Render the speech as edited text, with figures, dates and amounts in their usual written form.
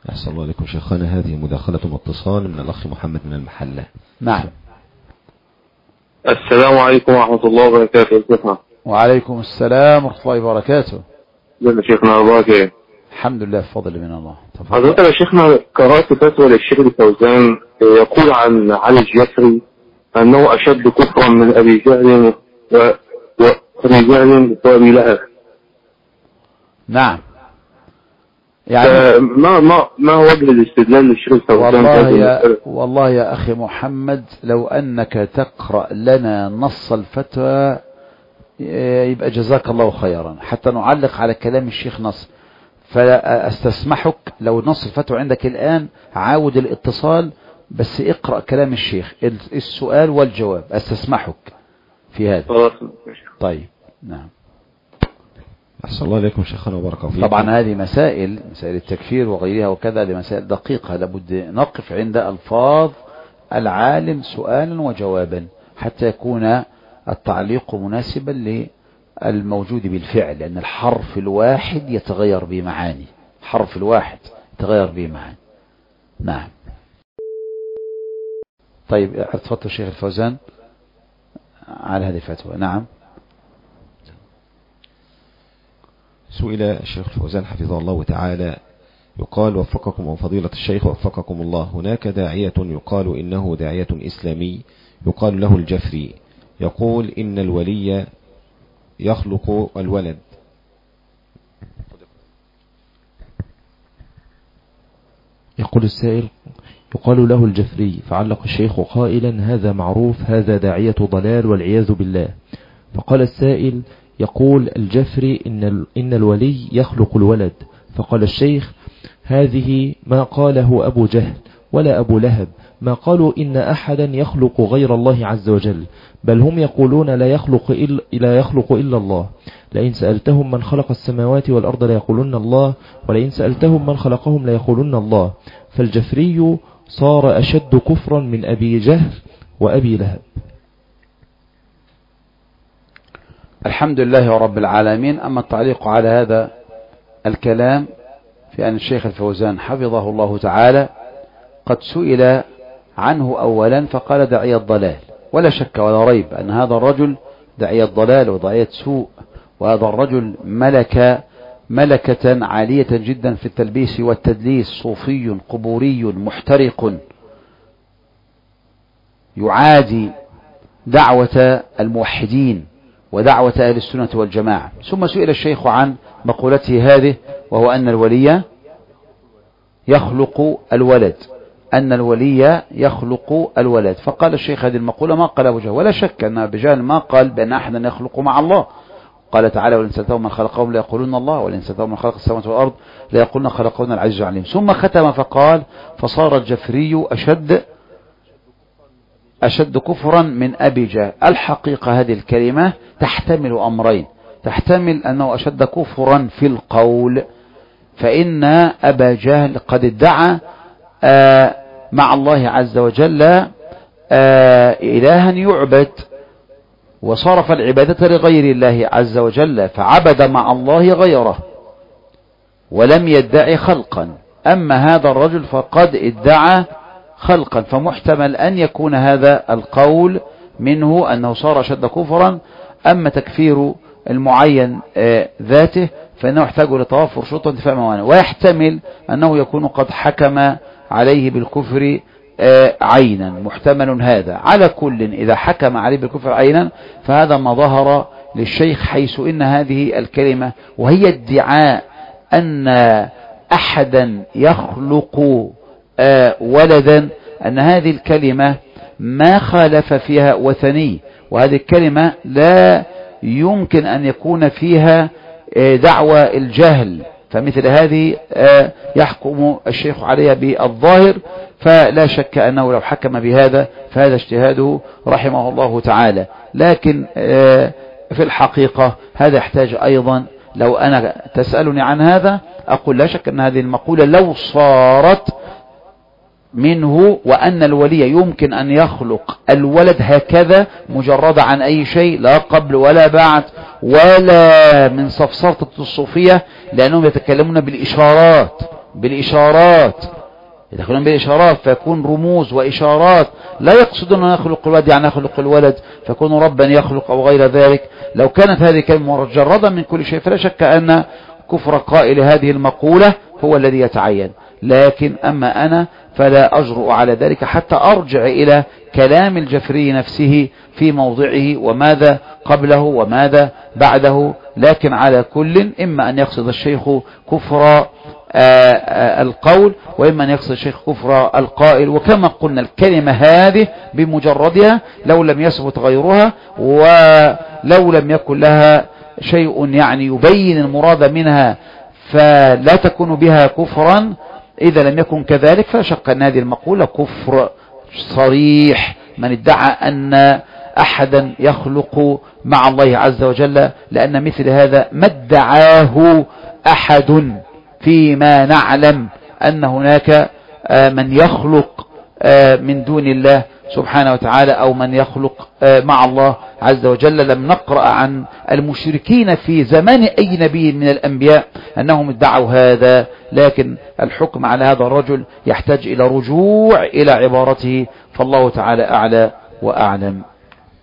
أحسن الله عليكم شيخنا. هذه مداخلة واتصال من الأخ محمد من المحلة. نعم. السلام عليكم ورحمة الله وبركاته. شيخنا. وعليكم السلام ورحمة الله وبركاته. ازيك يا شيخنا؟ أخبارك ايه؟ الحمد لله بفضل من الله. حضرتك يا شيخنا قرأت فتوى للشيخ الفوزان يقول عن علي الجفري أنه أشد كفرا من أبي جهل وأبي جهل وأبي لهب. نعم. يعني ما وجه الاستدلال للشيخ الفوزان؟ والله يا أخي محمد، لو أنك تقرأ لنا نص الفتوى يبقى جزاك الله خيرا حتى نعلق على كلام الشيخ نص. فاستسمحك لو نص الفتوى عندك الآن عاود الاتصال، بس اقرأ كلام الشيخ السؤال والجواب، استسمحك في هذا. طيب. نعم. أحسن الله عليكم شيخنا وبارك فيكم. طبعا هذه مسائل التكفير وغيرها وكذا، لمسائل دقيقة لابد نقف عند ألفاظ العالم سؤالا وجوابا حتى يكون التعليق مناسبا للموجود بالفعل، لأن الحرف الواحد يتغير بمعاني. الحرف الواحد يتغير بمعاني. نعم. طيب تفضل الشيخ الفوزان على هذه الفتوى. نعم. سئل الشيخ الفوزان حفظه الله تعالى يقال وفقكم فضيلة الشيخ وفقكم الله، هناك داعية يقال إنه داعية إسلامي يقال له الجفري، يقول إن الولي يخلق الولد. يقول السائل يقال له الجفري، فعلق الشيخ قائلا هذا معروف، هذا داعية ضلال والعياذ بالله. فقال السائل يقول الجفري إن الولي يخلق الولد، فقال الشيخ هذه ما قاله أبو جهل ولا أبو لهب، ما قالوا إن أحدا يخلق غير الله عز وجل، بل هم يقولون لا يخلق إلا الله. لئن سألتهم من خلق السماوات والأرض ليقولون الله، ولئن سألتهم من خلقهم ليقولون الله. فالجفري صار أشد كفرا من أبي جهل وأبي لهب. الحمد لله رب العالمين. أما التعليق على هذا الكلام في أن الشيخ الفوزان حفظه الله تعالى قد سئل عنه أولا فقال داعية الضلال، ولا شك ولا ريب أن هذا الرجل داعية ضلال وداعية سوء، وهذا الرجل ملكة عالية جدا في التلبيس والتدليس، صوفي قبوري محترق يعادي دعوة الموحدين ودعوة أهل السنة والجماعة. ثم سئل الشيخ عن مقولته هذه، وهو أن الولي يخلق الولد، أن الولي يخلق الولد. فقال الشيخ هذه المقولة ما قال أبو جهل، ولا شك أن أبو جهل ما قال بأن أحدا يخلق مع الله. قال تعالى ولئن سألتهم من خلقهم ليقولون الله، ولئن سألتهم من خلق السماوات والأرض ليقولون خلقهن العزيز العليم. ثم ختم فقال فصار الجفري أشد كفرا من أبي جهل. الحقيقة هذه الكلمة تحتمل أمرين، تحتمل أنه أشد كفرا في القول، فإن أبا جهل قد ادعى مع الله عز وجل إلها يعبد، وصرف العبادة لغير الله عز وجل، فعبد مع الله غيره ولم يدعي خلقا. أما هذا الرجل فقد ادعى خلقا، فمحتمل أن يكون هذا القول منه أنه صار شد كفرا. أما تكفير المعين ذاته فإنه يحتاج لتوافر شروط وانتفاء موانع، ويحتمل أنه يكون قد حكم عليه بالكفر عينا، محتمل هذا. على كل إذا حكم عليه بالكفر عينا فهذا ما ظهر للشيخ، حيث إن هذه الكلمة وهي ادعاء أن أحدا يخلق ولدا، أن هذه الكلمة ما خالف فيها وثني، وهذه الكلمة لا يمكن أن يكون فيها دعوى الجهل، فمثل هذه يحكم الشيخ عليها بالظاهر، فلا شك أنه لو حكم بهذا فهذا اجتهاده رحمه الله تعالى. لكن في الحقيقة هذا يحتاج أيضا، لو أنا تسألني عن هذا أقول لا شك أن هذه المقولة لو صارت منه، وأن الولي يمكن أن يخلق الولد هكذا مجرد عن أي شيء، لا قبل ولا بعد ولا من صفصرة الصوفية، لأنهم يتكلمون بالإشارات بالإشارات، يدخلون بالإشارات فيكون رموز وإشارات، لا يقصدون أن يخلق الولد يعني يخلق الولد فيكون ربا يخلق أو غير ذلك. لو كانت هذه كلمة مجردة من كل شيء فلا شك أن كفر قائل هذه المقولة هو الذي يتعين. لكن أما أنا فلا أجرؤ على ذلك حتى أرجع إلى كلام الجفري نفسه في موضعه وماذا قبله وماذا بعده. لكن على كل إما أن يقصد الشيخ كفر القول وإما أن يقصد الشيخ كفر القائل. وكما قلنا الكلمة هذه بمجردها لو لم يثبت غيرها ولو لم يكن لها شيء يعني يبين المراد منها فلا تكون بها كفرا. إذا لم يكن كذلك فلا شك أن هذه المقولة كفر صريح من ادعى أن أحدا يخلق مع الله عز وجل، لأن مثل هذا ما ادعاه أحد فيما نعلم أن هناك من يخلق من دون الله سبحانه وتعالى أو من يخلق مع الله عز وجل. لم نقرأ عن المشركين في زمان أي نبي من الأنبياء أنهم ادعوا هذا، لكن الحكم على هذا الرجل يحتاج إلى رجوع إلى عبارته، فالله تعالى أعلى وأعلم.